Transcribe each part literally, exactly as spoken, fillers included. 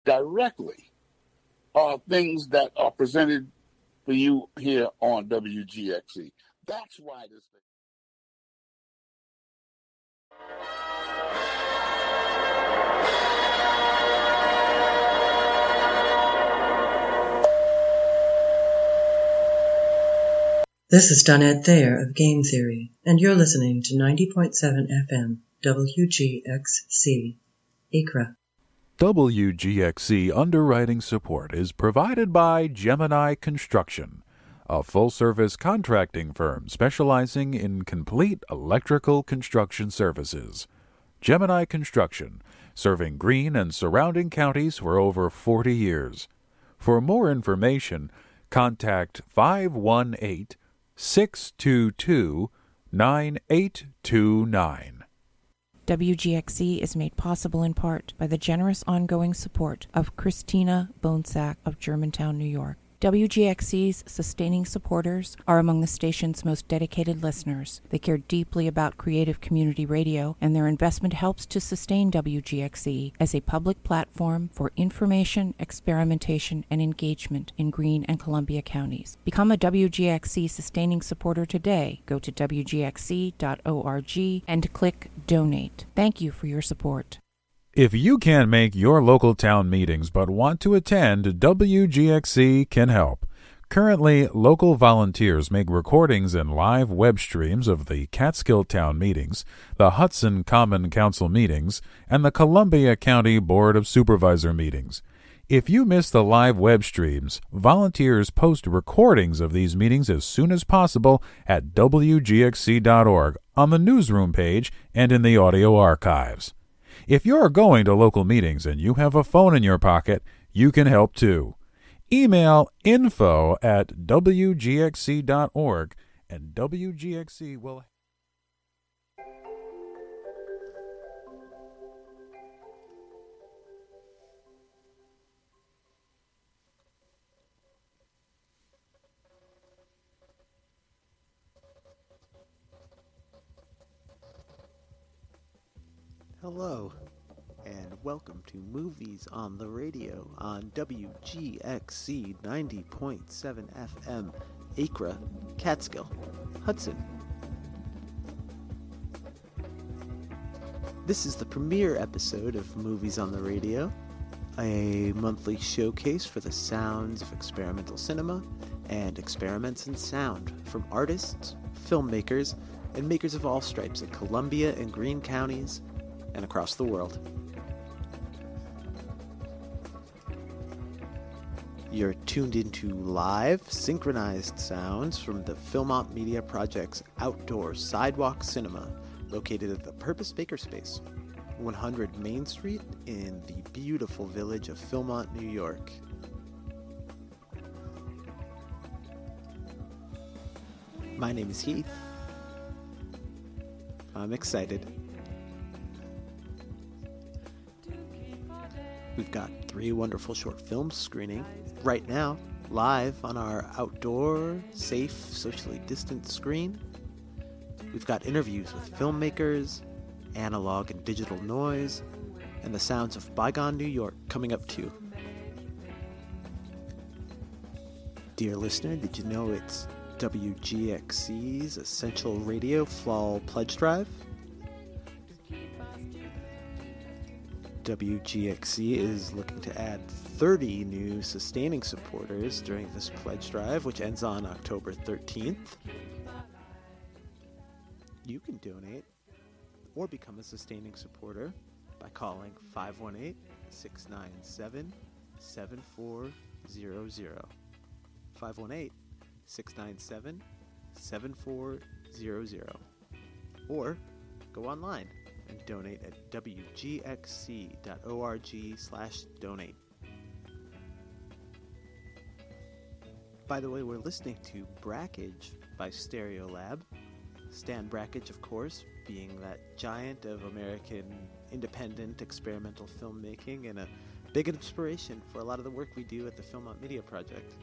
directly are things that are presented for you here on W G X C. That's why this thing. This is Donette Thayer of Game Theory, and you're listening to ninety point seven F M W G X C, Acre. W G X C underwriting support is provided by Gemini Construction, a full-service contracting firm specializing in complete electrical construction services. Gemini Construction, serving Greene and surrounding counties for over forty years. For more information, contact five one eight, six two two, nine eight two nine. W G X C is made possible in part by the generous ongoing support of Christina Bonesack of Germantown, New York. W G X C's sustaining supporters are among the station's most dedicated listeners. They care deeply about creative community radio, and their investment helps to sustain W G X C as a public platform for information, experimentation, and engagement in Greene and Columbia counties. Become a W G X C sustaining supporter today. Go to W G X C dot org and click Donate. Thank you for your support. If you can't make your local town meetings but want to attend, W G X C can help. Currently, local volunteers make recordings and live web streams of the Catskill Town meetings, the Hudson Common Council meetings, and the Columbia County Board of Supervisor meetings. If you miss the live web streams, volunteers post recordings of these meetings as soon as possible at W G X C dot org on the newsroom page and in the audio archives. If you're going to local meetings and you have a phone in your pocket, you can help too. Email info at W G X C dot org and W G X C will... Hello, and welcome to Movies on the Radio on W G X C ninety point seven F M, Acre, Catskill, Hudson. This is the premiere episode of Movies on the Radio, a monthly showcase for the sounds of experimental cinema and experiments in sound from artists, filmmakers, and makers of all stripes in Columbia and Greene counties and across the world. You're tuned into live, synchronized sounds from the Philmont Media Project's outdoor sidewalk cinema, located at the Purpose Makerspace, one hundred Main Street in the beautiful village of Philmont, New York. My name is Heath. I'm excited. We've got three wonderful short films screening right now, live on our outdoor, safe, socially distant screen. We've got interviews with filmmakers, analog and digital noise, and the sounds of bygone New York coming up too. Dear listener, did you know it's W G X C's Essential Radio Fall Pledge Drive? W G X C is looking to add thirty new sustaining supporters during this pledge drive, which ends on October thirteenth. You can donate or become a sustaining supporter by calling five one eight, six nine seven, seven four zero zero. five one eight, six nine seven, seven four zero zero. Or go online and donate at W G X C dot org slash donate. By the way, we're listening to Brackage by Stereolab. Stan Brackage, of course, being that giant of American independent experimental filmmaking and a big inspiration for a lot of the work we do at the Philmont Media Project.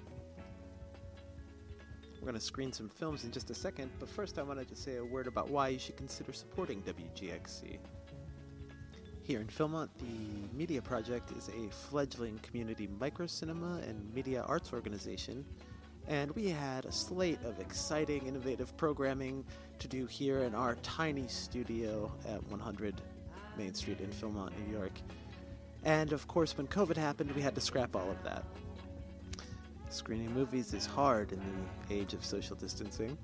We're going to screen some films in just a second, but first I wanted to say a word about why you should consider supporting W G X C. Here in Philmont, the Media Project is a fledgling community microcinema and media arts organization, and we had a slate of exciting, innovative programming to do here in our tiny studio at one hundred Main Street in Philmont, New York. And of course, when COVID happened, we had to scrap all of that. Screening movies is hard in the age of social distancing.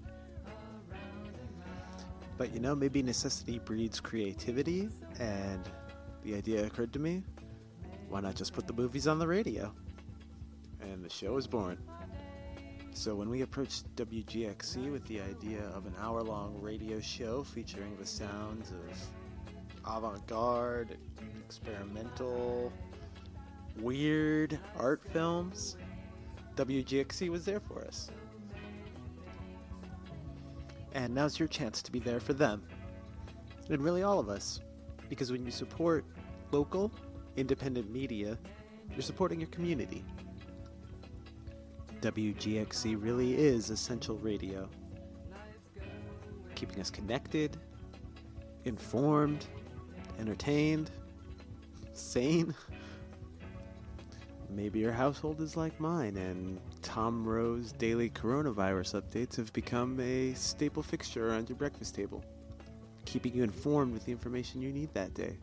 But you know, maybe necessity breeds creativity, and the idea occurred to me, why not just put the movies on the radio? And the show was born. So when we approached W G X C with the idea of an hour-long radio show featuring the sounds of avant-garde, experimental, weird art films, W G X C was there for us. And now's your chance to be there for them. And really all of us. Because when you support local, independent media, you're supporting your community. W G X C really is essential radio. Keeping us connected, informed, entertained, sane. Maybe your household is like mine, and Tom Rowe's daily coronavirus updates have become a staple fixture around your breakfast table, keeping you informed with the information you need that day.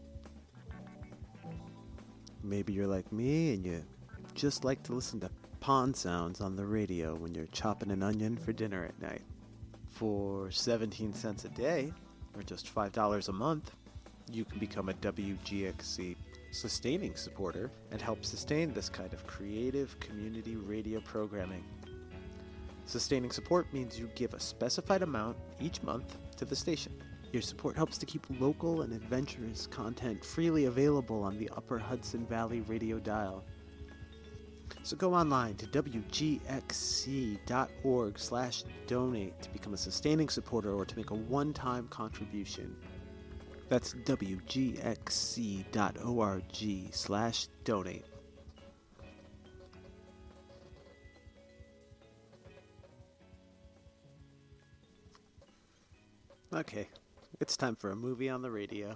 Maybe you're like me, and you just like to listen to pond sounds on the radio when you're chopping an onion for dinner at night. For seventeen cents a day, or just five dollars a month, you can become a W G X C sustaining supporter and help sustain this kind of creative community radio programming. Sustaining support means you give a specified amount each month to the station. Your support helps to keep local and adventurous content freely available on the Upper Hudson Valley radio dial. So go online to W G X C dot org slash donate to become a sustaining supporter or to make a one-time contribution. That's W G X C dot org slash donate. Okay, it's time for a movie on the radio.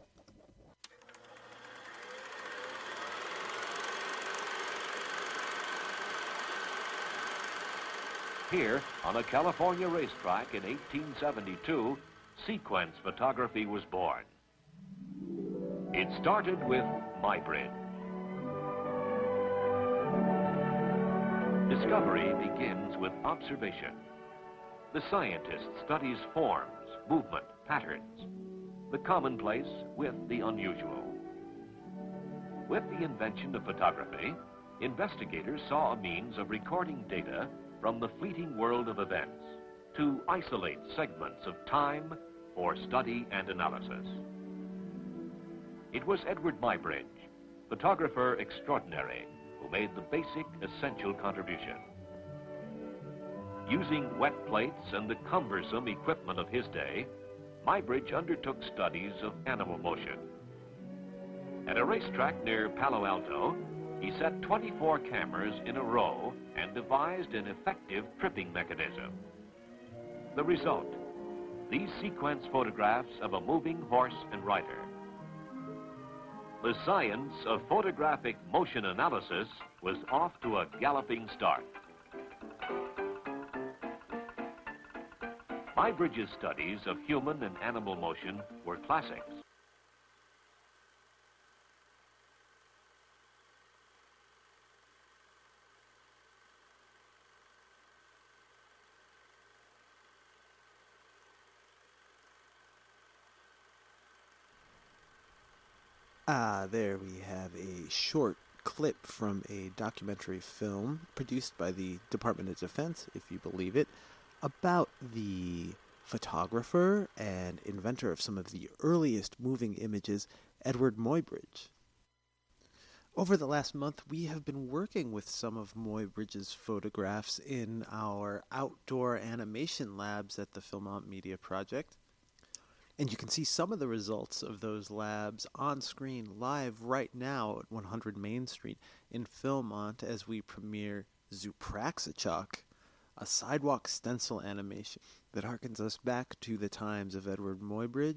Here, on a California racetrack in eighteen seventy-two, sequence photography was born. It started with Muybridge. Discovery begins with observation. The scientist studies forms, movement, patterns, the commonplace with the unusual. With the invention of photography, investigators saw a means of recording data from the fleeting world of events to isolate segments of time for study and analysis. It was Edward Muybridge, photographer extraordinary, who made the basic, essential contribution. Using wet plates and the cumbersome equipment of his day, Muybridge undertook studies of animal motion. At a racetrack near Palo Alto, he set twenty-four cameras in a row and devised an effective tripping mechanism. The result, these sequence photographs of a moving horse and rider. The science of photographic motion analysis was off to a galloping start. Muybridge's studies of human and animal motion were classics. Ah, there we have a short clip from a documentary film produced by the Department of Defense, if you believe it, about the photographer and inventor of some of the earliest moving images, Edward Muybridge. Over the last month, we have been working with some of Muybridge's photographs in our outdoor animation labs at the Philmont Media Project. And you can see some of the results of those labs on screen live right now at one hundred Main Street in Philmont as we premiere Zoopraxachok, a sidewalk stencil animation that harkens us back to the times of Edward Muybridge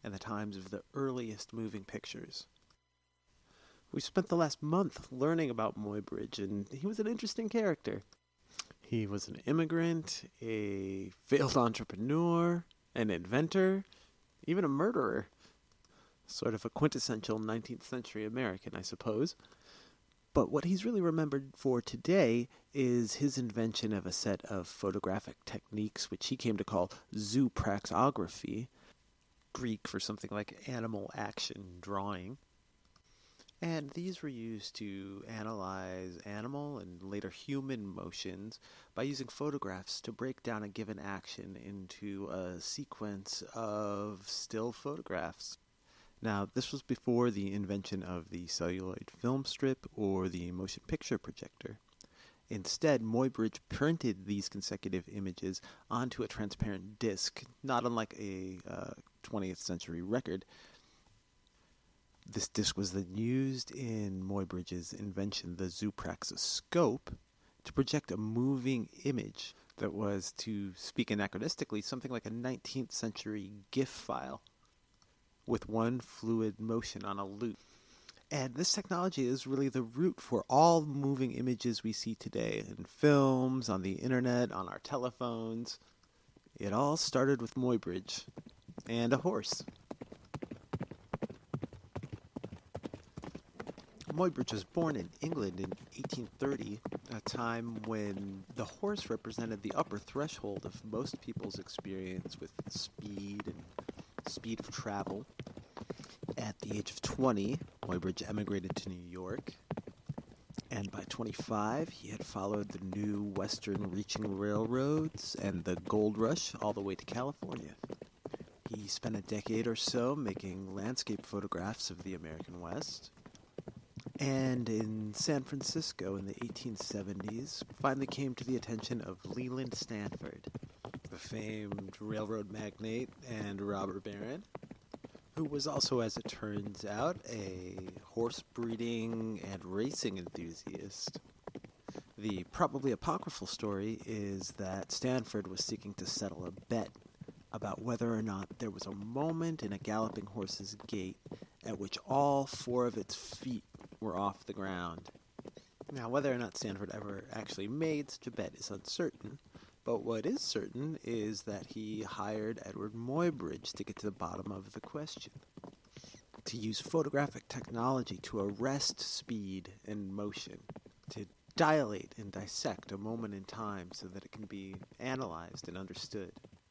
and the times of the earliest moving pictures. We spent the last month learning about Muybridge, and he was an interesting character. He was an immigrant, a failed entrepreneur, an inventor, even a murderer. Sort of a quintessential nineteenth century American, I suppose. But what he's really remembered for today is his invention of a set of photographic techniques, which he came to call zoopraxography, Greek for something like animal action drawing. And these were used to analyze animal and later human motions by using photographs to break down a given action into a sequence of still photographs. Now, this was before the invention of the celluloid film strip or the motion picture projector. Instead, Muybridge printed these consecutive images onto a transparent disc, not unlike a uh, twentieth century record. This disc was then used in Muybridge's invention, the zoopraxiscope, to project a moving image that was, to speak anachronistically, something like a nineteenth century GIF file, with one fluid motion on a loop. And this technology is really the root for all moving images we see today in films, on the internet, on our telephones. It all started with Muybridge and a horse. Muybridge was born in England in eighteen thirty, a time when the horse represented the upper threshold of most people's experience with speed and speed of travel. At the age of twenty, Muybridge emigrated to New York, and by twenty-five, he had followed the new western-reaching railroads and the gold rush all the way to California. He spent a decade or so making landscape photographs of the American West, and in San Francisco in the eighteen seventies, finally came to the attention of Leland Stanford, the famed railroad magnate and robber baron, who was also, as it turns out, a horse breeding and racing enthusiast. The probably apocryphal story is that Stanford was seeking to settle a bet about whether or not there was a moment in a galloping horse's gait at which all four of its feet were off the ground. Now, whether or not Stanford ever actually made such a bet is uncertain, but what is certain is that he hired Edward Muybridge to get to the bottom of the question, to use photographic technology to arrest speed and motion, to dilate and dissect a moment in time so that it can be analyzed and understood.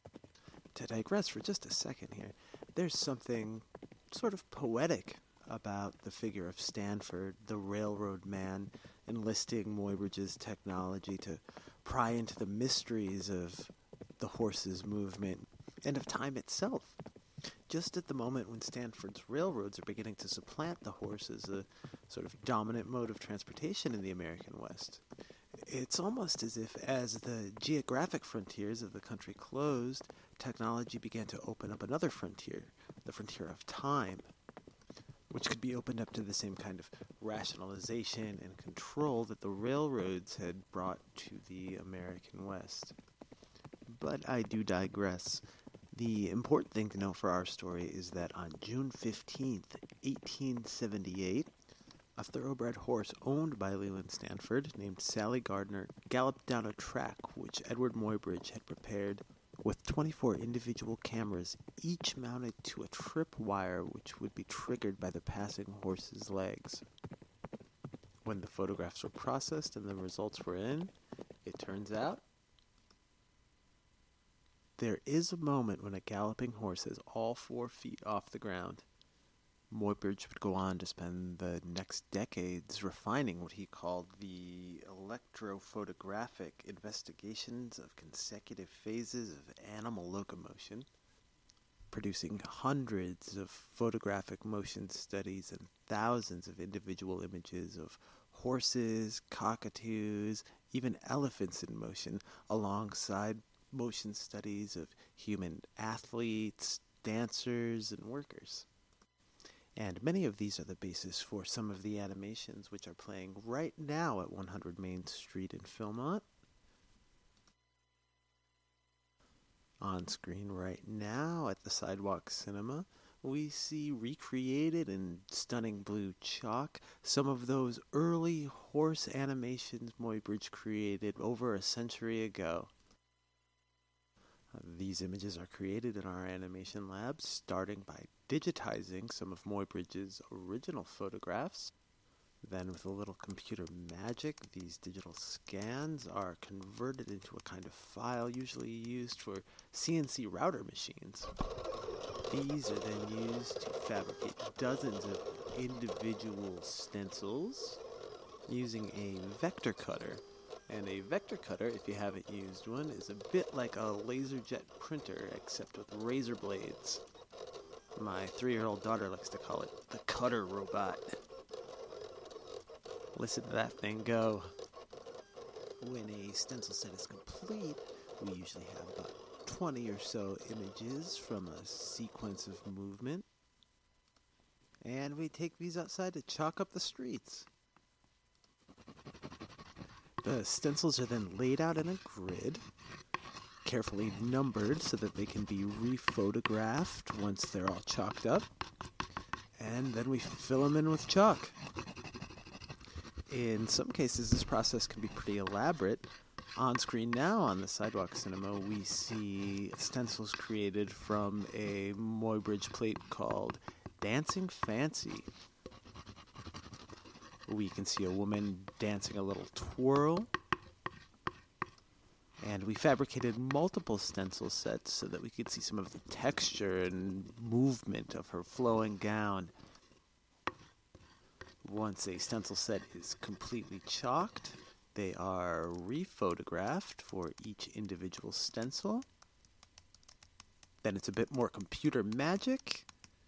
To digress for just a second here, there's something sort of poetic about the figure of Stanford, the railroad man, enlisting Muybridge's technology to pry into the mysteries of the horse's movement and of time itself. Just at the moment when Stanford's railroads are beginning to supplant the horse as a sort of dominant mode of transportation in the American West. It's almost as if, as the geographic frontiers of the country closed, technology began to open up another frontier, the frontier of time, which could be opened up to the same kind of rationalization and control that the railroads had brought to the American West. But I do digress. The important thing to know for our story is that on June fifteenth, eighteen seventy-eight, a thoroughbred horse owned by Leland Stanford, named Sally Gardner, galloped down a track which Edward Muybridge had prepared with twenty-four individual cameras, each mounted to a tripwire which would be triggered by the passing horse's legs. When the photographs were processed and the results were in, it turns out there is a moment when a galloping horse has all four feet off the ground. Muybridge would go on to spend the next decades refining what he called the electrophotographic investigations of consecutive phases of animal locomotion, producing hundreds of photographic motion studies and thousands of individual images of horses, cockatoos, even elephants in motion, alongside motion studies of human athletes, dancers, and workers. And many of these are the basis for some of the animations which are playing right now at one hundred Main Street in Philmont. On screen right now at the Sidewalk Cinema, we see recreated in stunning blue chalk some of those early horse animations Muybridge created over a century ago. These images are created in our animation labs, starting by digitizing some of Muybridge's original photographs. Then, with a little computer magic, these digital scans are converted into a kind of file usually used for C N C router machines. These are then used to fabricate dozens of individual stencils using a vector cutter. And a vector cutter, if you haven't used one, is a bit like a LaserJet printer, except with razor blades. My three-year-old daughter likes to call it the cutter robot. Listen to that thing go. When a stencil set is complete, we usually have about twenty or so images from a sequence of movement. And we take these outside to chalk up the streets. The stencils are then laid out in a grid, carefully numbered so that they can be rephotographed once they're all chalked up. And then we fill them in with chalk. In some cases, this process can be pretty elaborate. On screen now on the Sidewalk Cinema, we see stencils created from a Muybridge plate called Dancing Fancy. We can see a woman dancing a little twirl. And we fabricated multiple stencil sets so that we could see some of the texture and movement of her flowing gown. Once a stencil set is completely chalked, they are rephotographed for each individual stencil. Then it's a bit more computer magic.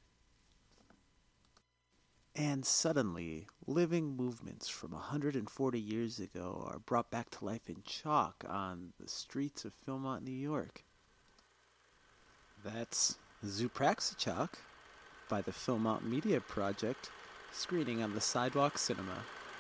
And suddenly, living movements from one hundred forty years ago are brought back to life in chalk on the streets of Philmont, New York. That's Zoopraxichalk by the Philmont Media Project, screening on the Sidewalk Cinema.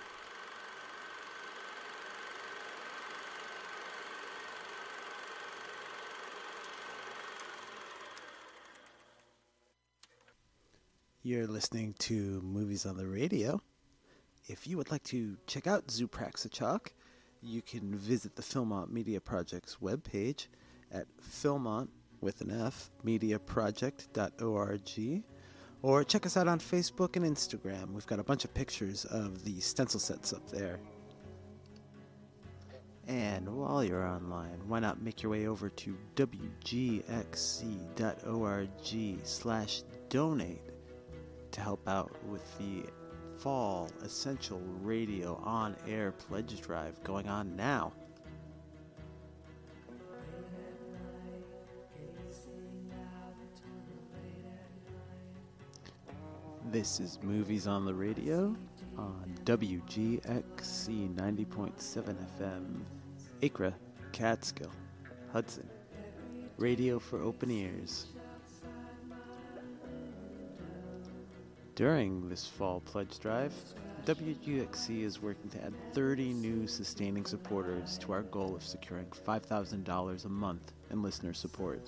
You're listening to Movies on the Radio. If you would like to check out Zoopraxichalk, you can visit the Philmont Media Project's webpage at Philmont, with an F, mediaproject dot org, or check us out on Facebook and Instagram. We've got a bunch of pictures of the stencil sets up there. And while you're online, why not make your way over to wgxc.org slash donate to help out with the Fall Essential Radio on-air pledge drive going on now. This is Movies on the Radio on W G X C ninety point seven F M, Acra, Catskill, Hudson. Radio for open ears. During this fall pledge drive, W G X C is working to add thirty new sustaining supporters to our goal of securing five thousand dollars a month in listener support.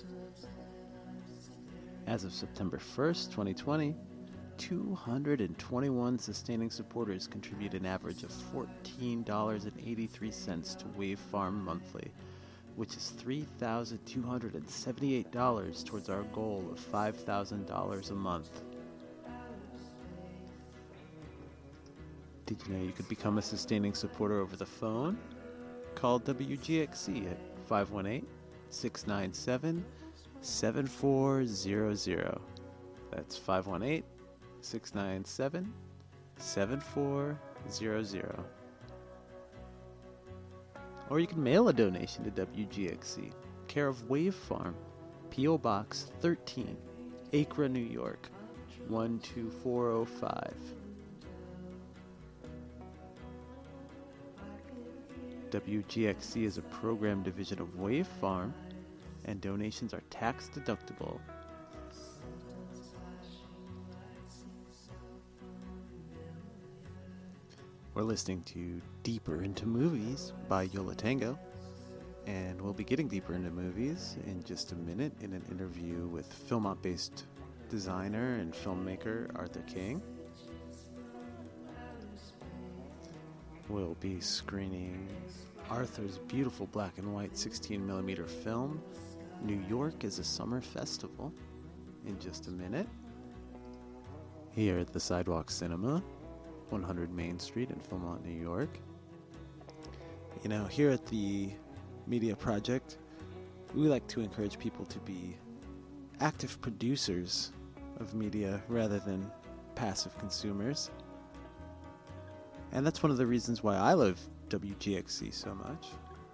As of September first, twenty twenty, two hundred twenty-one sustaining supporters contribute an average of fourteen dollars and eighty-three cents to Wave Farm monthly, which is three thousand two hundred seventy-eight dollars towards our goal of five thousand dollars a month. Did you know you could become a sustaining supporter over the phone? Call W G X C at five one eight, six nine seven, seven four zero zero. That's five one eight, six nine seven, seven four zero zero. Or you can mail a donation to W G X C, care of Wave Farm, P O Box thirteen, Acra, New York, one two four oh five. W G X C is a program division of Wave Farm, and donations are tax deductible. We're listening to Deeper Into Movies by Yola Tango, and we'll be getting deeper into movies in just a minute in an interview with Philmont-based designer and filmmaker Arthur King. We'll be screening Arthur's beautiful black and white sixteen millimeter film, New York is a Summer Festival, in just a minute. Here at the Sidewalk Cinema, one hundred Main Street in Philmont, New York. You know, here at the Media Project, we like to encourage people to be active producers of media rather than passive consumers. And that's one of the reasons why I love W G X C so much.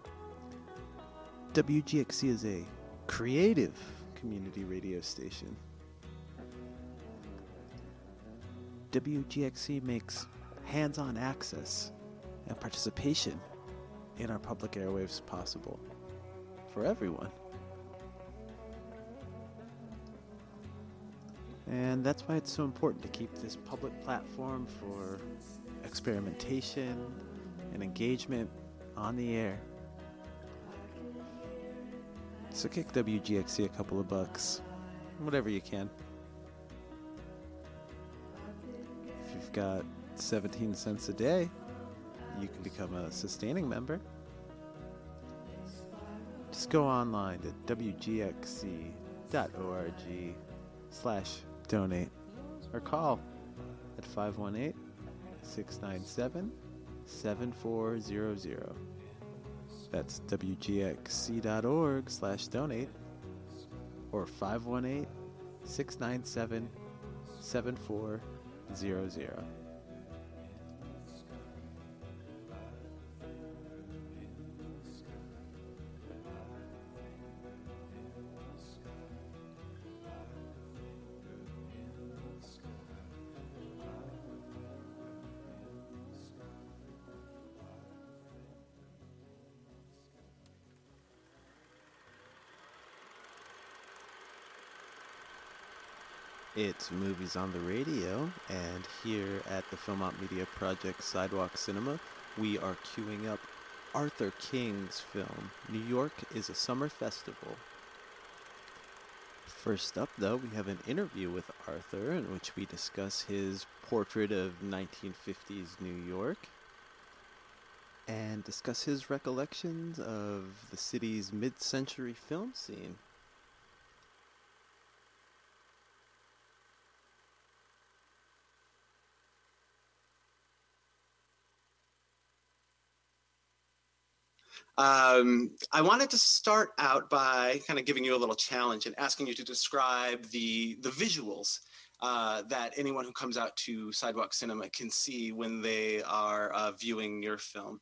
W G X C is a creative community radio station. W G X C makes hands-on access and participation in our public airwaves possible for everyone. And that's why it's so important to keep this public platform for experimentation and engagement on the air. So kick W G X C a couple of bucks, whatever you can. If you've got seventeen cents a day, you can become a sustaining member. Just go online to w g x c dot org slash donate or call at five one eight, six nine seven, seven four zero zero. That's w g x c dot org slash donate or five one eight, six nine seven, seven four zero zero. It's Movies on the Radio, and here at the Philmont Media Project Sidewalk Cinema, we are queuing up Arthur King's film, New York is a Summer Festival. First up, though, we have an interview with Arthur in which we discuss his portrait of nineteen fifties New York and discuss his recollections of the city's mid-century film scene. Um, I wanted to start out by kind of giving you a little challenge and asking you to describe the the visuals uh, that anyone who comes out to Sidewalk Cinema can see when they are uh, viewing your film.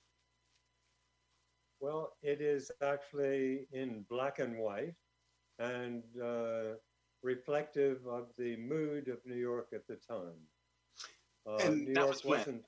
Well, it is actually in black and white and uh, reflective of the mood of New York at the time. Uh, and New that York was when? wasn't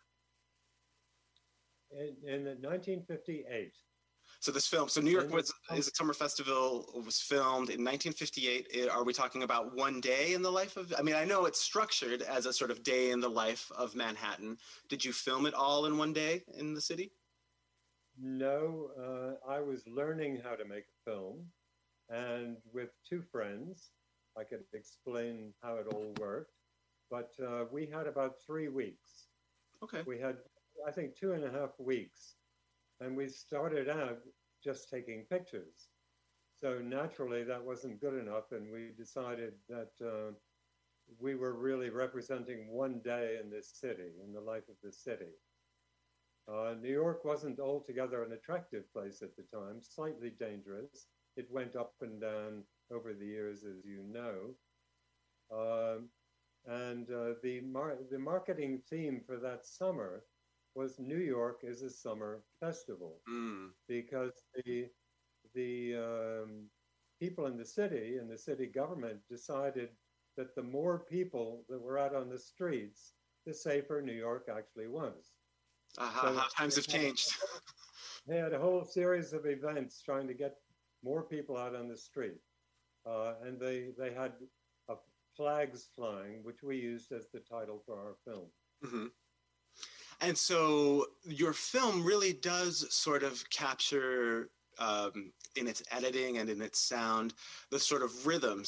in, in nineteen fifty-eight. So this film, so New York was is a Summer Festival was filmed in nineteen fifty-eight. Are we talking about one day in the life of? I mean, I know it's structured as a sort of day in the life of Manhattan. Did you film it all in one day in the city? No, uh, I was learning how to make a film, and with two friends, I could explain how it all worked. But uh, we had about three weeks. Okay. We had, I think, two and a half weeks. And we started out just taking pictures. So naturally, that wasn't good enough. And we decided that uh, we were really representing one day in this city, in the life of the city. Uh, New York wasn't altogether an attractive place at the time, slightly dangerous. It went up and down over the years, as you know. Um, and uh, the, mar- the marketing theme for that summer was New York is a Summer Festival, mm. because the the um, people in the city and the city government decided that the more people that were out on the streets, the safer New York actually was. Uh-huh. So how times have changed. They had a whole series of events trying to get more people out on the street, uh, and they they had uh, flags flying, which we used as the title for our film. Mm-hmm. And so your film really does sort of capture, um, in its editing and in its sound, the sort of rhythms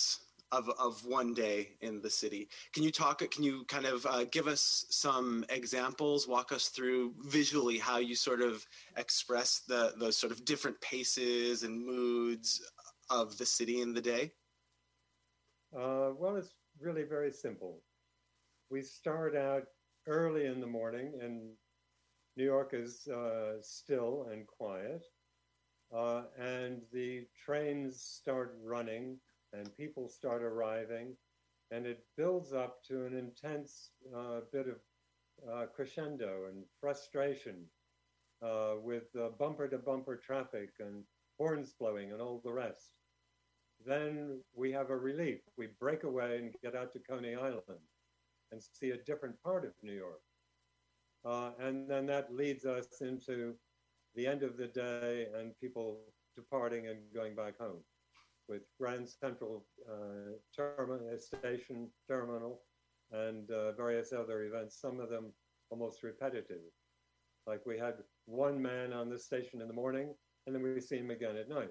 of, of one day in the city. Can you talk, can you kind of uh, give us some examples, walk us through visually how you sort of express the, those sort of different paces and moods of the city in the day? Uh, well, it's really very simple. We start out early in the morning, and New York is uh, still and quiet, uh, and the trains start running and people start arriving, and it builds up to an intense uh, bit of uh, crescendo and frustration uh, with uh, bumper-to-bumper traffic and horns blowing and all the rest. Then we have a relief. We break away and get out to Coney Island and see a different part of New York. Uh, and then that leads us into the end of the day and people departing and going back home, with Grand Central uh, terminal, station terminal, and uh, various other events, some of them almost repetitive. Like we had one man on the station in the morning, and then we see him again at night.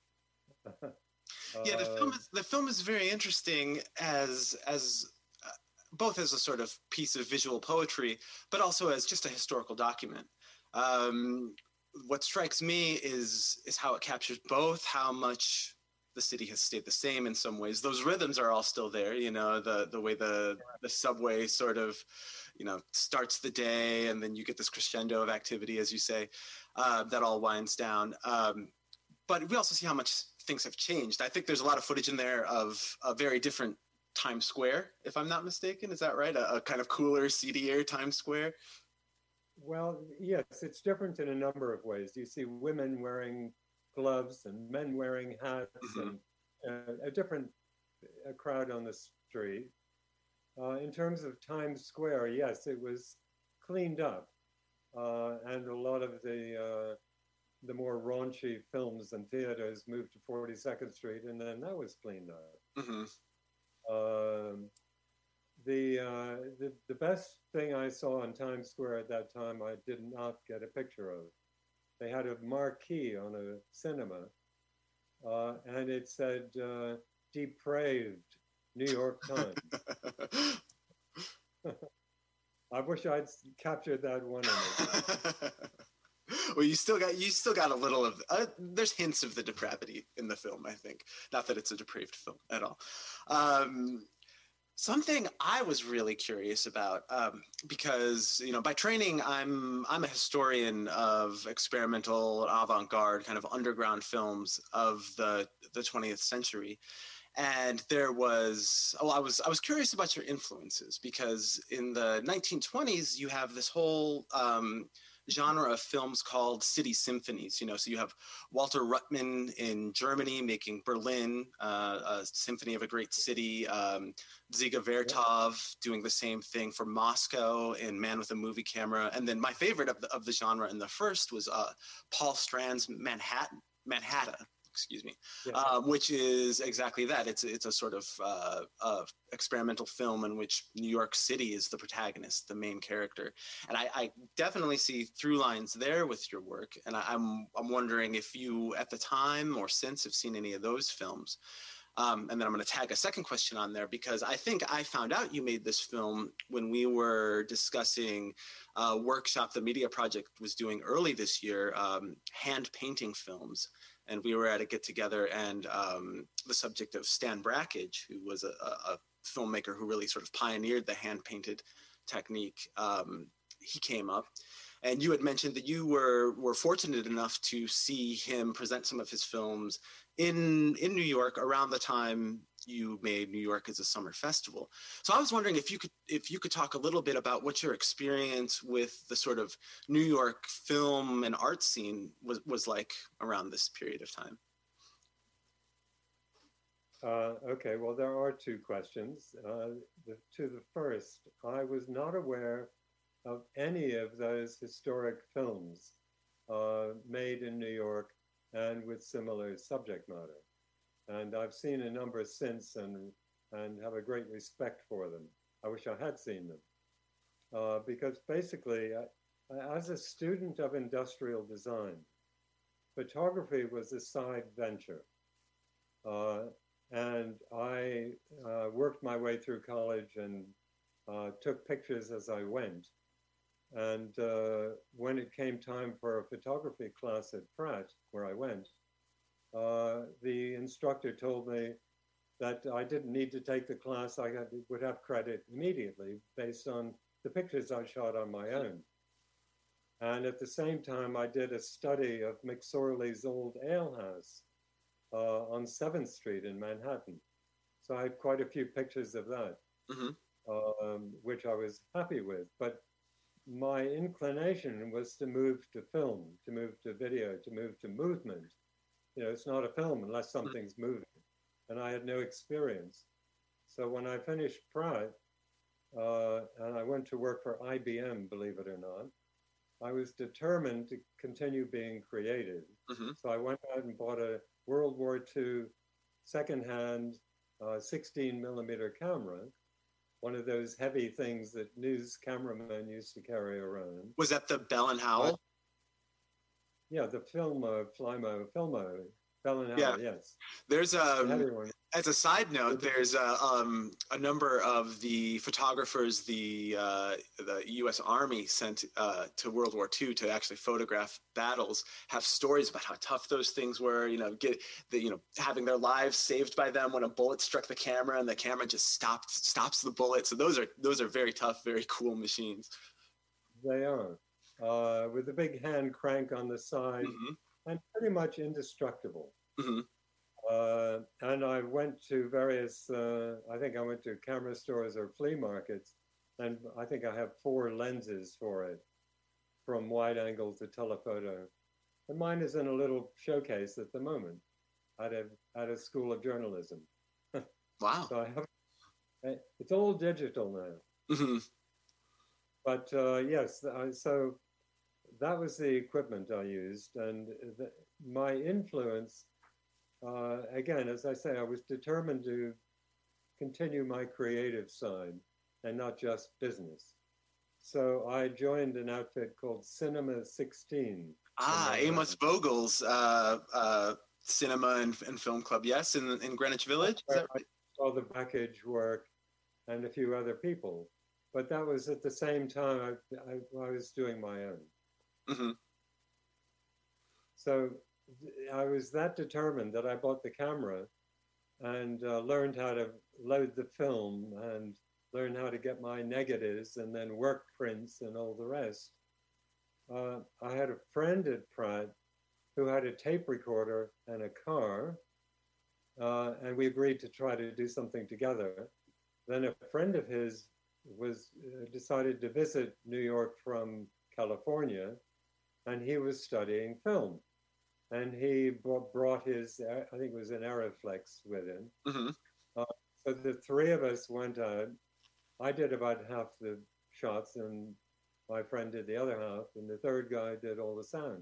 Yeah, the film is, the film is very interesting as as uh, both as a sort of piece of visual poetry, but also as just a historical document. Um, what strikes me is is how it captures both how much the city has stayed the same in some ways. Those rhythms are all still there, you know, the the way the the subway sort of, you know, starts the day, and then you get this crescendo of activity, as you say, uh, that all winds down. Um, but we also see how much things have changed. I think there's a lot of footage in there of a very different Times Square, if I'm not mistaken. Is that right? A, a kind of cooler, seedier Times Square? Well, yes, it's different in a number of ways. You see women wearing gloves and men wearing hats, mm-hmm. and uh, a different a crowd on the street. Uh, in terms of Times Square, yes, it was cleaned up, uh, and a lot of the uh, the more raunchy films and theaters moved to forty-second Street, and then that was cleaned up. Mm-hmm. Um, the, uh, the the best thing I saw in Times Square at that time, I did not get a picture of. They had a marquee on a cinema, uh, and it said uh, "Depraved New York Times." I wish I'd captured that one image. Well, you still got you still got a little of uh, there's hints of the depravity in the film, I think. Not that it's a depraved film at all. Um, something I was really curious about, um, because you know, by training, I'm I'm a historian of experimental, avant-garde, kind of underground films of the the twentieth century. And there was, oh, I was I was curious about your influences, because in the nineteen twenties you have this whole um, genre of films called city symphonies. You know, so you have Walter Ruttmann in Germany making Berlin, uh, a symphony of a great city. Um, Dziga Vertov doing the same thing for Moscow in Man with a Movie Camera. And then my favorite of the of the genre in the first was uh, Paul Strand's Manhattan, Manhattan. Excuse me, yes. um, which is exactly that. It's it's a sort of uh, uh, experimental film in which New York City is the protagonist, the main character, and I, I definitely see through lines there with your work. And I, I'm I'm wondering if you, at the time or since, have seen any of those films. Um, and then I'm going to tag a second question on there, because I think I found out you made this film when we were discussing a workshop the Media Project was doing early this year, um, hand painting films. And we were at a get-together, and um, the subject of Stan Brakhage, who was a, a, a filmmaker who really sort of pioneered the hand-painted technique, um, he came up. And you had mentioned that you were were fortunate enough to see him present some of his films in in New York around the time you made New York as a Summer Festival. So I was wondering if you could if you could talk a little bit about what your experience with the sort of New York film and art scene was, was like around this period of time. Uh, okay, well, there are two questions. Uh, the, to the first, I was not aware of any of those historic films uh, made in New York and with similar subject matter. And I've seen a number since, and and have a great respect for them. I wish I had seen them. Uh, because basically, I, as a student of industrial design, photography was a side venture. Uh, and I uh, worked my way through college and uh, took pictures as I went. And uh, when it came time for a photography class at Pratt, where I went, uh, the instructor told me that I didn't need to take the class. I would have credit immediately based on the pictures I shot on my own. And at the same time, I did a study of McSorley's old alehouse uh, on seventh Street in Manhattan. So I had quite a few pictures of that, mm-hmm. um, which I was happy with. But my inclination was to move to film, to move to video, to move to movement. You know, it's not a film unless something's mm-hmm. moving. And I had no experience. So when I finished Pratt, uh, and I went to work for I B M, believe it or not, I was determined to continue being creative. Mm-hmm. So I went out and bought a World War Two secondhand uh, sixteen millimeter camera, one of those heavy things that news cameramen used to carry around. Was that the Bell and Howell? Uh, yeah, the Filmo, Flymo, Filmo, Bell and Howell, yeah. Yes. There's um, as a side note, there's a, um, a number of the photographers the uh, the U S Army sent uh, to World War Two to actually photograph battles have stories about how tough those things were. You know, get the, you know having their lives saved by them when a bullet struck the camera and the camera just stopped stops the bullet. So those are those are very tough, very cool machines. They are uh, with the big hand crank on the side mm-hmm. and pretty much indestructible. Mm-hmm. Uh, and I went to various, uh, I think I went to camera stores or flea markets, and I think I have four lenses for it, from wide angle to telephoto. And mine is in a little showcase at the moment at a, at a school of journalism. Wow. So I have, it's all digital now. Mm-hmm. But uh, yes, I, so that was the equipment I used, and the, my influence Uh, again, as I say, I was determined to continue my creative side and not just business. So I joined an outfit called Cinema sixteen. Ah, Amos Vogel's uh, uh, cinema and, and film club, yes, in, in Greenwich Village? Is that right? I saw the package work and a few other people. But that was at the same time I, I, I was doing my own. Mm-hmm. So I was that determined that I bought the camera and uh, learned how to load the film and learned how to get my negatives and then work prints and all the rest. Uh, I had a friend at Pratt who had a tape recorder and a car, uh, and we agreed to try to do something together. Then a friend of his was uh, decided to visit New York from California, and he was studying film. And he brought his, I think it was an Aeroflex with him. Mm-hmm. Uh, so the three of us went out. I did about half the shots, and my friend did the other half, and the third guy did all the sound.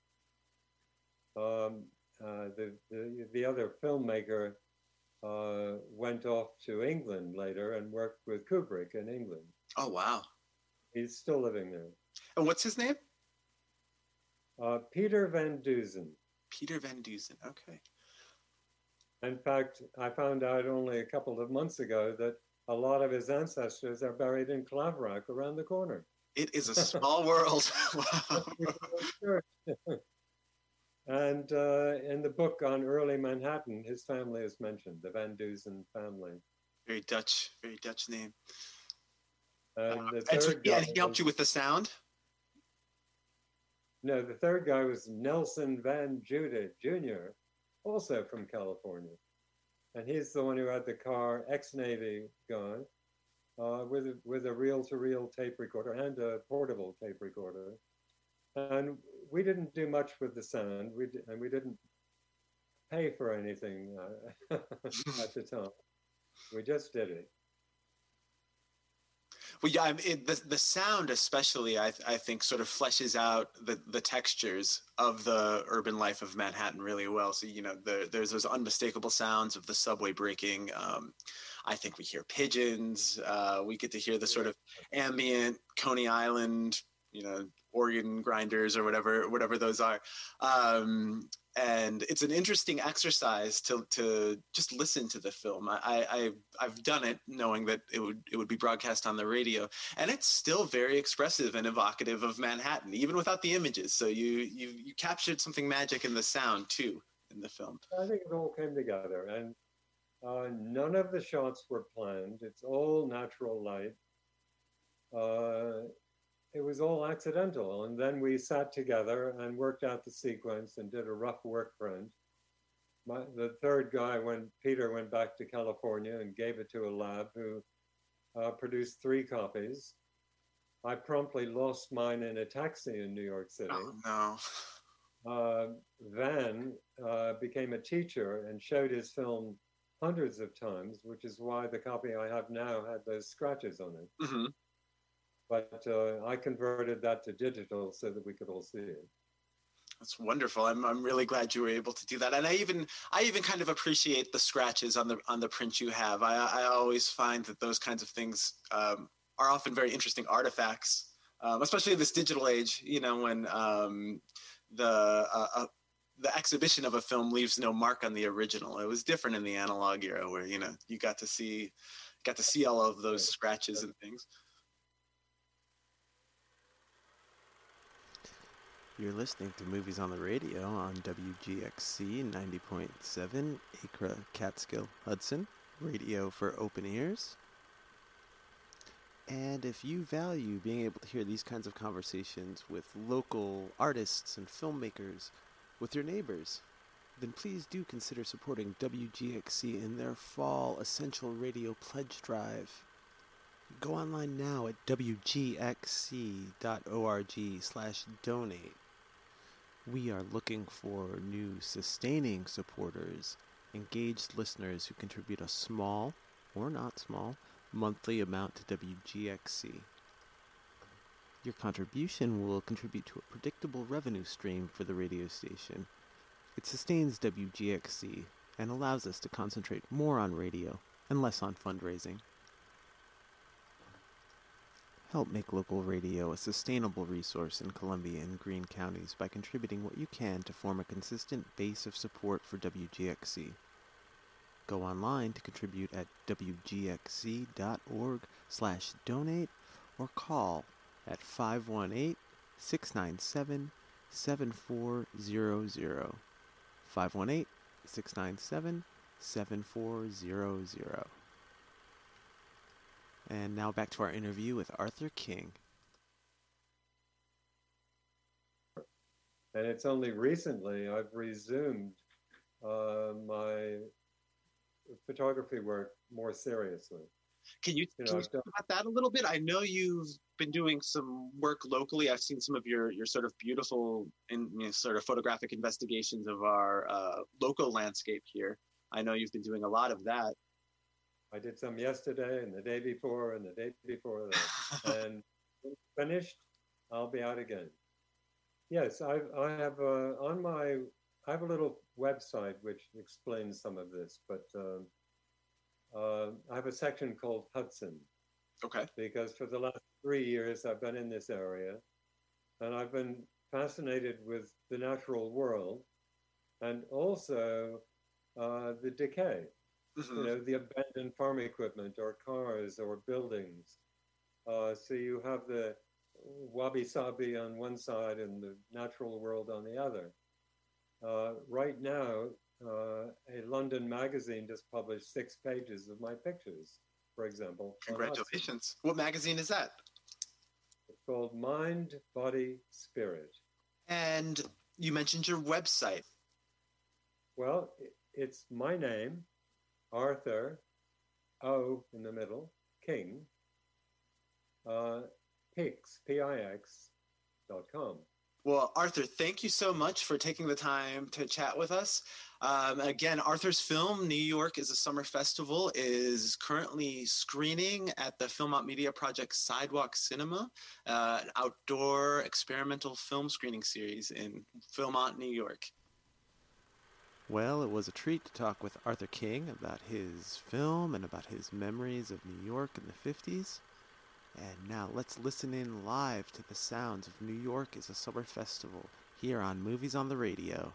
Um, uh, the, the the other filmmaker uh, went off to England later and worked with Kubrick in England. Oh, wow. He's still living there. And what's his name? Uh, Peter Van Dusen. Peter Van Dusen, okay. In fact, I found out only a couple of months ago that a lot of his ancestors are buried in Claverack around the corner. It is a small world. Wow. And uh, in the book on early Manhattan, his family is mentioned, the Van Dusen family. Very Dutch, very Dutch name. And, uh, the and, so, third yeah, guy he helped was, you with the sound? No, the third guy was Nelson Van Judah Junior, also from California. And he's the one who had the car, ex-Navy guy, uh, with, a, with a reel-to-reel tape recorder and a portable tape recorder. And we didn't do much with the sound, we d- and we didn't pay for anything uh, at the time. We just did it. Well, yeah, I mean, the the sound especially, I I think, sort of fleshes out the, the textures of the urban life of Manhattan really well. So, you know, the, there's those unmistakable sounds of the subway breaking. Um, I think we hear pigeons. Uh, we get to hear the sort of ambient Coney Island, you know, organ grinders or whatever whatever those are. Um, and it's an interesting exercise to to just listen to the film. I, I I've done it knowing that it would it would be broadcast on the radio, and it's still very expressive and evocative of Manhattan, even without the images. So you you you captured something magic in the sound too in the film. I think it all came together, and uh, none of the shots were planned. It's all natural light. Uh, It was all accidental. And then we sat together and worked out the sequence and did a rough work print. My, the third guy, when Peter went back to California and gave it to a lab who uh, produced three copies. I promptly lost mine in a taxi in New York City. Oh, no. Uh, Van uh, became a teacher and showed his film hundreds of times, which is why the copy I have now had those scratches on it. Mm-hmm. But uh, I converted that to digital so that we could all see it. That's wonderful. I'm I'm really glad you were able to do that. And I even I even kind of appreciate the scratches on the on the print you have. I I always find that those kinds of things um, are often very interesting artifacts, um, especially in this digital age. You know, when um, the uh, uh, the exhibition of a film leaves no mark on the original. It was different in the analog era, where you know you got to see got to see all of those scratches and things. You're listening to Movies on the Radio on W G X C ninety point seven, Acra, Catskill, Hudson, radio for open ears. And if you value being able to hear these kinds of conversations with local artists and filmmakers, with your neighbors, then please do consider supporting W G X C in their Fall Essential Radio Pledge Drive. Go online now at W G X C dot org slash donate. We are looking for new sustaining supporters, engaged listeners who contribute a small, or not small, monthly amount to W G X C. Your contribution will contribute to a predictable revenue stream for the radio station. It sustains W G X C and allows us to concentrate more on radio and less on fundraising. Help make local radio a sustainable resource in Columbia and Greene counties by contributing what you can to form a consistent base of support for W G X C. Go online to contribute at W G X C dot org slash donate or call at five one eight, six nine seven, seven four zero zero. five one eight, six nine seven, seven four zero zero. And now back to our interview with Arthur King. And it's only recently I've resumed uh, my photography work more seriously. Can you, You can know, you talk about that a little bit? I know you've been doing some work locally. I've seen some of your, your sort of beautiful and you know, sort of photographic investigations of our uh, local landscape here. I know you've been doing a lot of that. I did some yesterday and the day before and the day before that. And when finished, I'll be out again. Yes, I, I have uh, on my, I have a little website which explains some of this, but um, uh, I have a section called Hudson. Okay. Because for the last three years I've been in this area and I've been fascinated with the natural world and also uh, the decay. Mm-hmm. You know, the abandoned farm equipment or cars or buildings. Uh, so you have the wabi-sabi on one side and the natural world on the other. Uh, right now, uh, a London magazine just published six pages of my pictures, for example. Congratulations. What magazine is that? It's called Mind, Body, Spirit. And you mentioned your website. Well, it's my name, Arthur, O in the middle, King, uh, Pix, P I X dot com. Well, Arthur, thank you so much for taking the time to chat with us. Um, again, Arthur's film, New York is a Summer Festival, is currently screening at the Philmont Media Project Sidewalk Cinema, uh, an outdoor experimental film screening series in Philmont, New York. Well, it was a treat to talk with Arthur King about his film and about his memories of New York in the fifties. And now let's listen in live to the sounds of New York as a summer festival here on Movies on the Radio.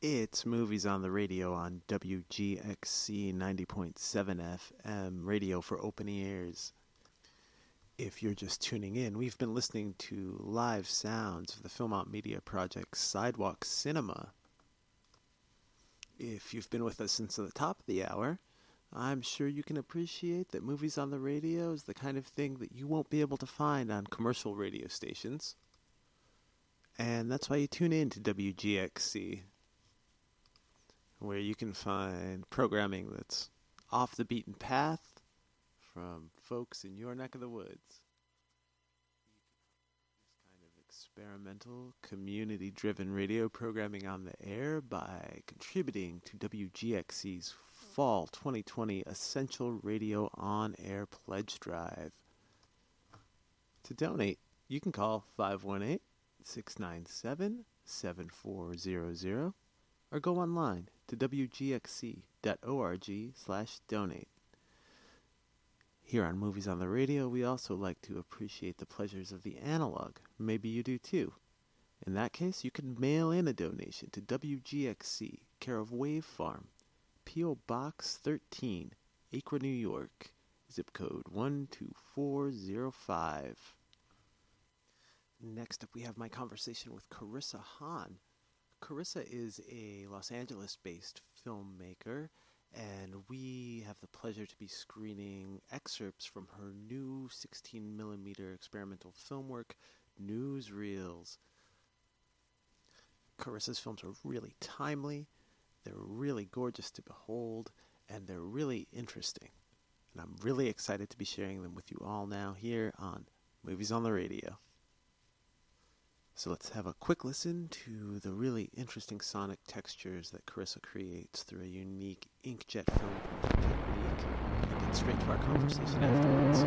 It's Movies on the Radio on W G X C ninety point seven F M, radio for open ears. If you're just tuning in, we've been listening to live sounds of the Philmont Media Project's Sidewalk Cinema. If you've been with us since the top of the hour, I'm sure you can appreciate that Movies on the Radio is the kind of thing that you won't be able to find on commercial radio stations. And that's why you tune in to W G X C, where you can find programming that's off the beaten path from folks in your neck of the woods. This kind of experimental, community-driven radio programming on the air by contributing to W G X C's Fall twenty twenty Essential Radio On Air Pledge Drive. To donate, you can call five one eight, six nine seven, seven four zero zero or go online to w g x c dot org slash donate. Here on Movies on the Radio, we also like to appreciate the pleasures of the analog. Maybe you do too. In that case, you can mail in a donation to W G X C, care of Wave Farm, P O Box thirteen, Acre, New York, zip code one two four zero five. Next up, we have my conversation with Carissa Hahn. Carissa is a Los Angeles-based filmmaker, and we have the pleasure to be screening excerpts from her new sixteen millimeter experimental film work, Newsreels. Carissa's films are really timely, they're really gorgeous to behold, and they're really interesting. And I'm really excited to be sharing them with you all now here on Movies on the Radio. So let's have a quick listen to the really interesting sonic textures that Carissa creates through a unique inkjet film printing technique, and get straight to our conversation afterwards.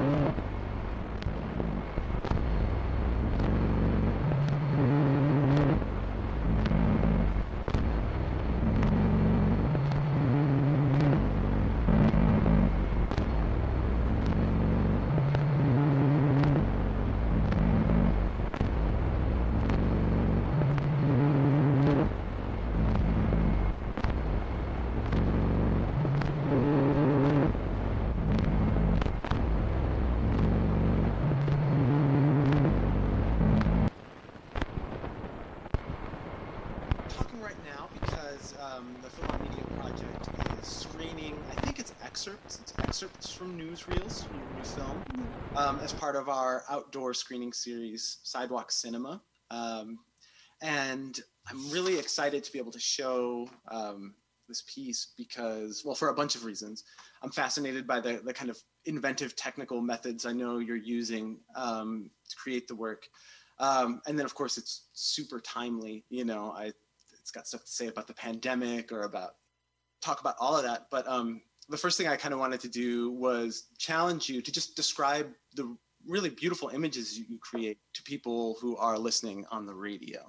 Newsreels, your new film, um, as part of our outdoor screening series, Sidewalk Cinema. Um, and I'm really excited to be able to show um, this piece because, well, for a bunch of reasons. I'm fascinated by the, the kind of inventive technical methods I know you're using um, to create the work. Um, and then, of course, it's super timely. You know, I, it's got stuff to say about the pandemic or about, talk about all of that. But um, the first thing I kind of wanted to do was challenge you to just describe the really beautiful images you create to people who are listening on the radio.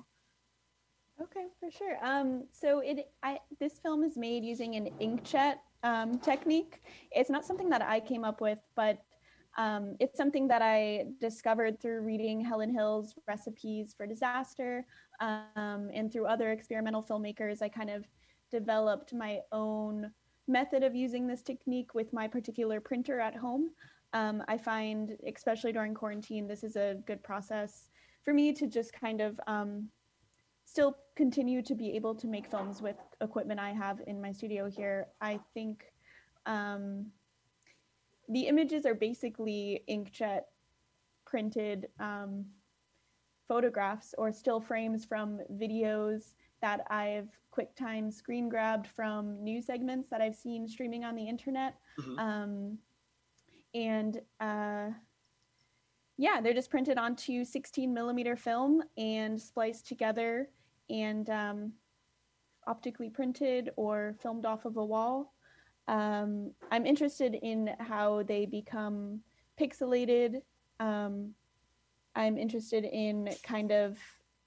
Okay, for sure. Um, so it, I, this film is made using an inkjet um, technique. It's not something that I came up with, but um, it's something that I discovered through reading Helen Hill's Recipes for Disaster, um, and through other experimental filmmakers. I kind of developed my own method of using this technique with my particular printer at home. Um, I find, especially during quarantine, this is a good process for me to just kind of um, still continue to be able to make films with equipment I have in my studio here. I think um, the images are basically inkjet printed um, photographs or still frames from videos that I've QuickTime screen grabbed from news segments that I've seen streaming on the internet. Mm-hmm. Um, and uh, yeah, they're just printed onto sixteen millimeter film and spliced together and um, optically printed or filmed off of a wall. Um, I'm interested in how they become pixelated. Um, I'm interested in kind of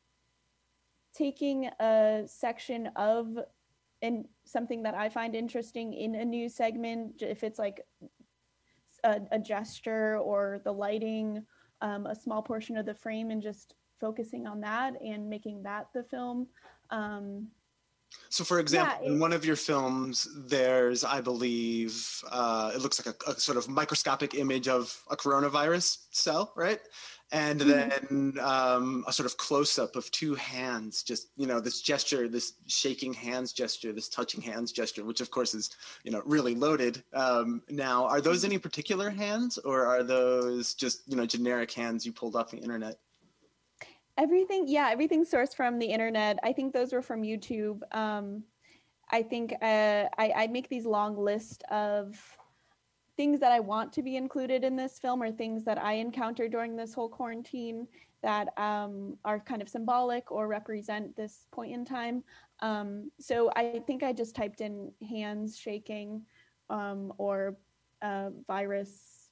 taking a section of and something that I find interesting in a news segment, if it's like a, a gesture or the lighting, um, a small portion of the frame, and just focusing on that and making that the film. Um, So, for example, Yeah, in it- one of your films, there's, I believe, uh, it looks like a, a sort of microscopic image of a coronavirus cell, right? And then um, a sort of close-up of two hands, just, you know, this gesture, this shaking hands gesture, this touching hands gesture, which of course is, you know, really loaded. Um, now, are those any particular hands, or are those just, you know, generic hands you pulled off the internet? Everything, yeah, everything's sourced from the internet. I think those were from YouTube. Um, I think uh, I, I make these long lists of things that I want to be included in this film, or things that I encountered during this whole quarantine that um, are kind of symbolic or represent this point in time. Um, so I think I just typed in hands shaking um, or uh, virus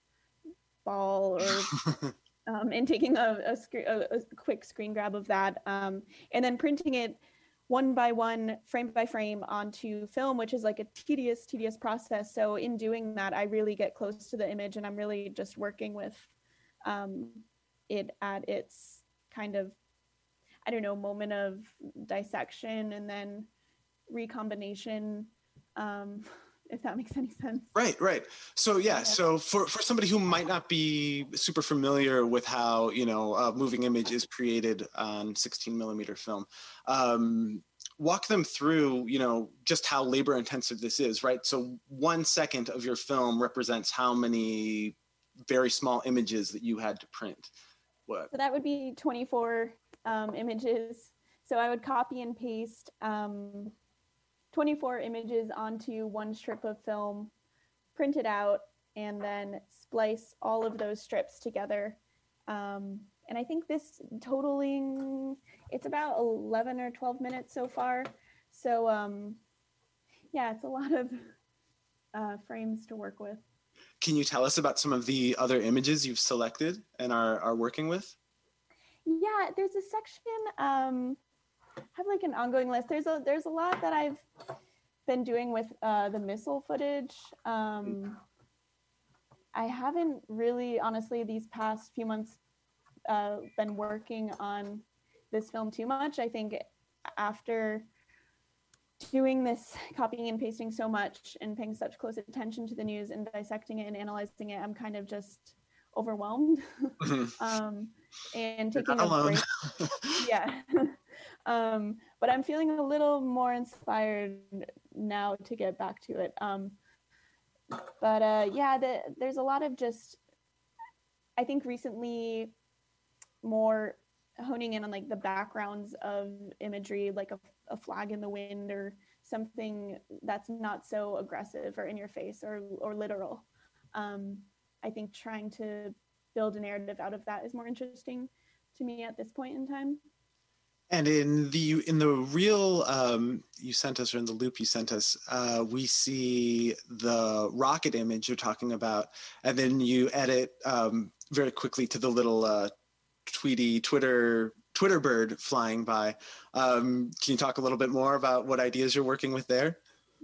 ball or um, and taking a, a, sc- a, a quick screen grab of that um, and then printing it one by one, frame by frame onto film, which is like a tedious, tedious process. So in doing that, I really get close to the image, and I'm really just working with um, it at its kind of, I don't know, moment of dissection and then recombination, um, if that makes any sense. Right, right. So yeah, so for, for somebody who might not be super familiar with how, you know, a moving image is created on sixteen millimeter film, um, walk them through, you know, just how labor intensive this is, right? So one second of your film represents how many very small images that you had to print. What? So that would be twenty-four um, images. So I would copy and paste um, twenty-four images onto one strip of film, print it out, and then splice all of those strips together. Um, and I think this totaling, it's about eleven or twelve minutes so far. So um, yeah, it's a lot of uh, frames to work with. Can you tell us about some of the other images you've selected and are, are working with? Yeah, there's a section, um, I have like an ongoing list. There's a there's a lot that I've been doing with uh, the missile footage. Um, I haven't really, honestly, these past few months uh, been working on this film too much. I think after doing this copying and pasting so much and paying such close attention to the news and dissecting it and analyzing it, I'm kind of just overwhelmed. um, and taking a break. Yeah. um, but I'm feeling a little more inspired now to get back to it. Um, but uh, yeah, the, there's a lot of just, I think recently more honing in on like the backgrounds of imagery, like a, a flag in the wind or something that's not so aggressive or in your face or, or literal. Um, I think trying to build a narrative out of that is more interesting to me at this point in time. And in the in the reel um, you sent us, or in the loop you sent us, uh, we see the rocket image you're talking about, and then you edit um, very quickly to the little uh, Tweety Twitter Twitter bird flying by. Um, can you talk a little bit more about what ideas you're working with there?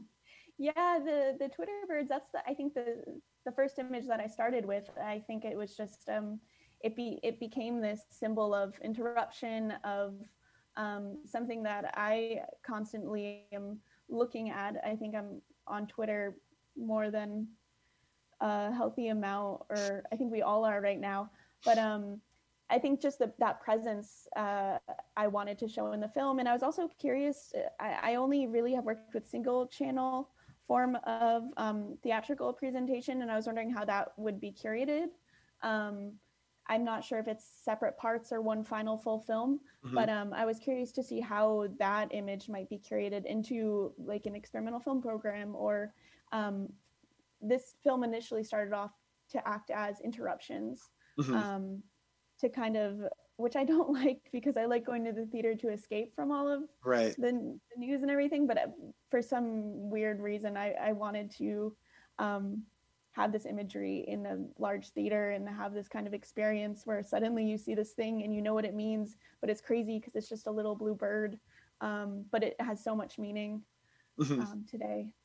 Yeah, the the Twitter birds. That's the I think the the first image that I started with. I think it was just um, it be it became this symbol of interruption, of um, something that I constantly am looking at. I think I'm on Twitter more than a healthy amount, or I think we all are right now. But um, I think just the, that presence uh, I wanted to show in the film. And I was also curious, I, I only really have worked with single channel form of um, theatrical presentation, and I was wondering how that would be curated. Um, I'm not sure if it's separate parts or one final full film, mm-hmm. but um, I was curious to see how that image might be curated into like an experimental film program, or um, this film initially started off to act as interruptions, mm-hmm. um, to kind of, which I don't like because I like going to the theater to escape from all of right. the, the news and everything. But for some weird reason, I, I wanted to um, have this imagery in a large theater and have this kind of experience where suddenly you see this thing and you know what it means, but it's crazy because it's just a little blue bird. Um, but it has so much meaning mm-hmm. um, today.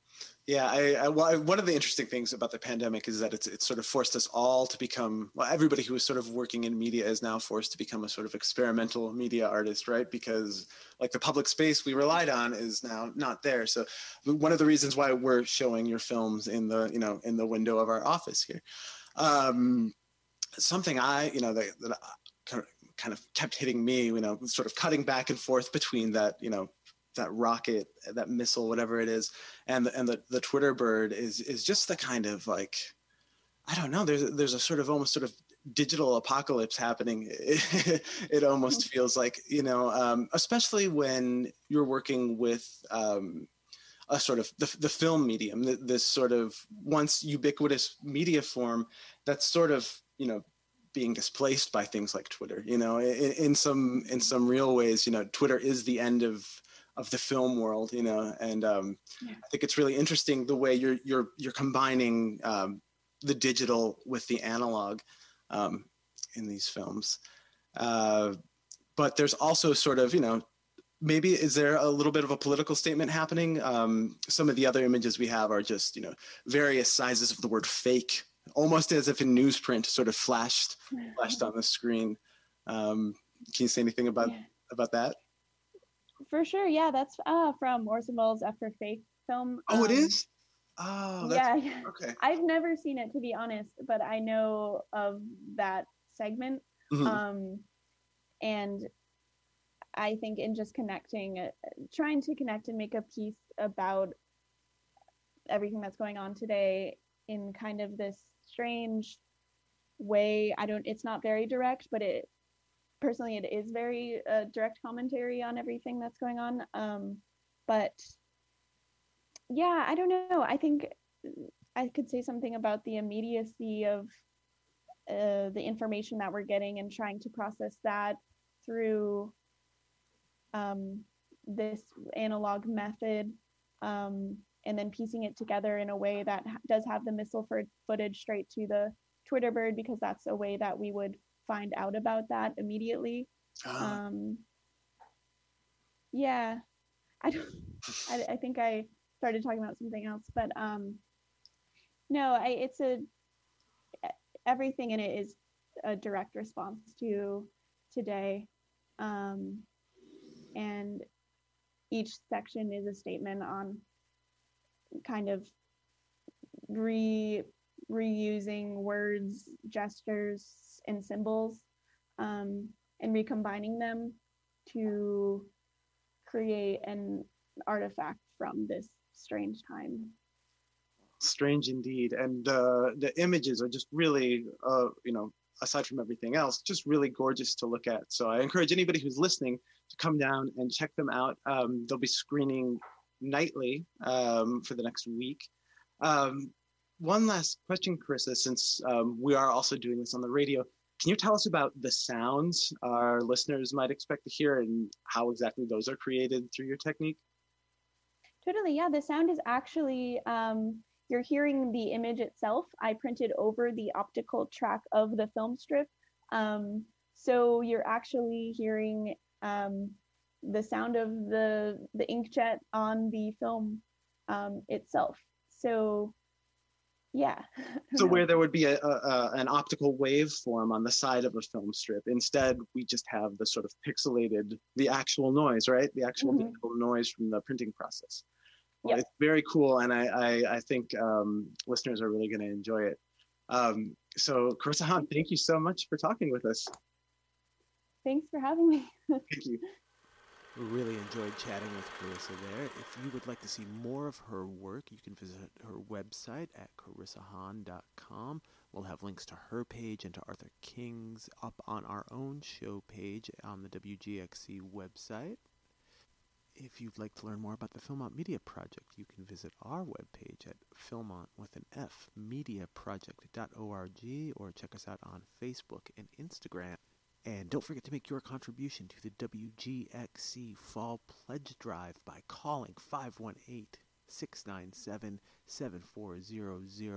Yeah, I, I, well, I, one of the interesting things about the pandemic is that it's it's sort of forced us all to become, well, everybody who is sort of working in media is now forced to become a sort of experimental media artist, right? Because like the public space we relied on is now not there. So one of the reasons why we're showing your films in the, you know, in the window of our office here. Um, something I, you know, that, that I kind of kept hitting me, you know, sort of cutting back and forth between that, you know, that rocket, that missile, whatever it is, and the, and the, the Twitter bird is is just the kind of like, I don't know, there's there's a sort of almost sort of digital apocalypse happening. It, it almost feels like, you know, um, especially when you're working with um, a sort of the, the film medium, this sort of once ubiquitous media form that's sort of, you know, being displaced by things like Twitter. You know, in, in some in some real ways, you know, Twitter is the end of of the film world, you know, and um, yeah. I think it's really interesting the way you're you're you're combining um, the digital with the analog um, in these films. Uh, but there's also sort of, you know, maybe is there a little bit of a political statement happening? Um, some of the other images we have are just, you know, various sizes of the word fake, almost as if in newsprint, sort of flashed flashed on the screen. Um, can you say anything about yeah. about that? For sure, yeah, that's uh, from Orson Welles' After Fake film. Oh, um, it is? Oh, that's, yeah, yeah. Okay. I've never seen it, to be honest, but I know of that segment. Mm-hmm. Um, and I think in just connecting, uh, trying to connect and make a piece about everything that's going on today in kind of this strange way. I don't, it's not very direct, but it, personally, it is very uh, direct commentary on everything that's going on. Um, but yeah, I don't know. I think I could say something about the immediacy of uh, the information that we're getting and trying to process that through um, this analog method, um, and then piecing it together in a way that ha- does have the missile for footage straight to the Twitter bird, because that's a way that we would find out about that immediately. Oh. Um, yeah, I don't. I, I think I started talking about something else, but um, no, I, it's a everything in it is a direct response to today, um, and each section is a statement on kind of re reusing words, gestures, and symbols, um, and recombining them to create an artifact from this strange time. Strange indeed. And uh, the images are just really, uh, you know, aside from everything else, just really gorgeous to look at. So I encourage anybody who's listening to come down and check them out. Um, they'll be screening nightly um, for the next week. Um, one last question, Carissa, since um, we are also doing this on the radio, can you tell us about the sounds our listeners might expect to hear and how exactly those are created through your technique? Totally, yeah. The sound is actually, um, you're hearing the image itself. I printed over the optical track of the film strip. Um, so you're actually hearing um, the sound of the, the inkjet on the film um, itself. So yeah. So where there would be a, a, a an optical waveform on the side of a film strip, instead we just have the sort of pixelated, the actual noise, right? The actual mm-hmm. digital noise from the printing process. Well, yep. It's very cool, and I, I, I think um, listeners are really going to enjoy it. Um, so Carissa Hahn, thank you so much for talking with us. Thanks for having me. Thank you. We really enjoyed chatting with Carissa there. If you would like to see more of her work, you can visit her website at carissa hahn dot com. We'll have links to her page and to Arthur King's up on our own show page on the W G X C website. If you'd like to learn more about the Philmont Media Project, you can visit our webpage at Philmont with an F, media project dot org, or check us out on Facebook and Instagram. And don't forget to make your contribution to the W G X C Fall Pledge Drive by calling five one eight, six nine seven, seven four zero zero.